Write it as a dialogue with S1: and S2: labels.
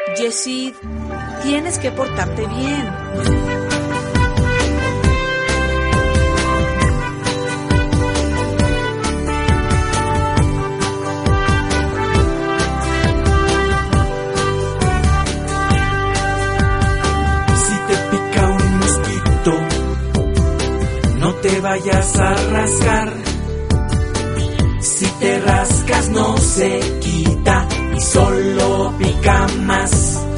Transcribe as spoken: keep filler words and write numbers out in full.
S1: Yesid, tienes que portarte bien.
S2: Si te pica un mosquito, no te vayas a rascar. Si te rascas no se quita y solo pica más.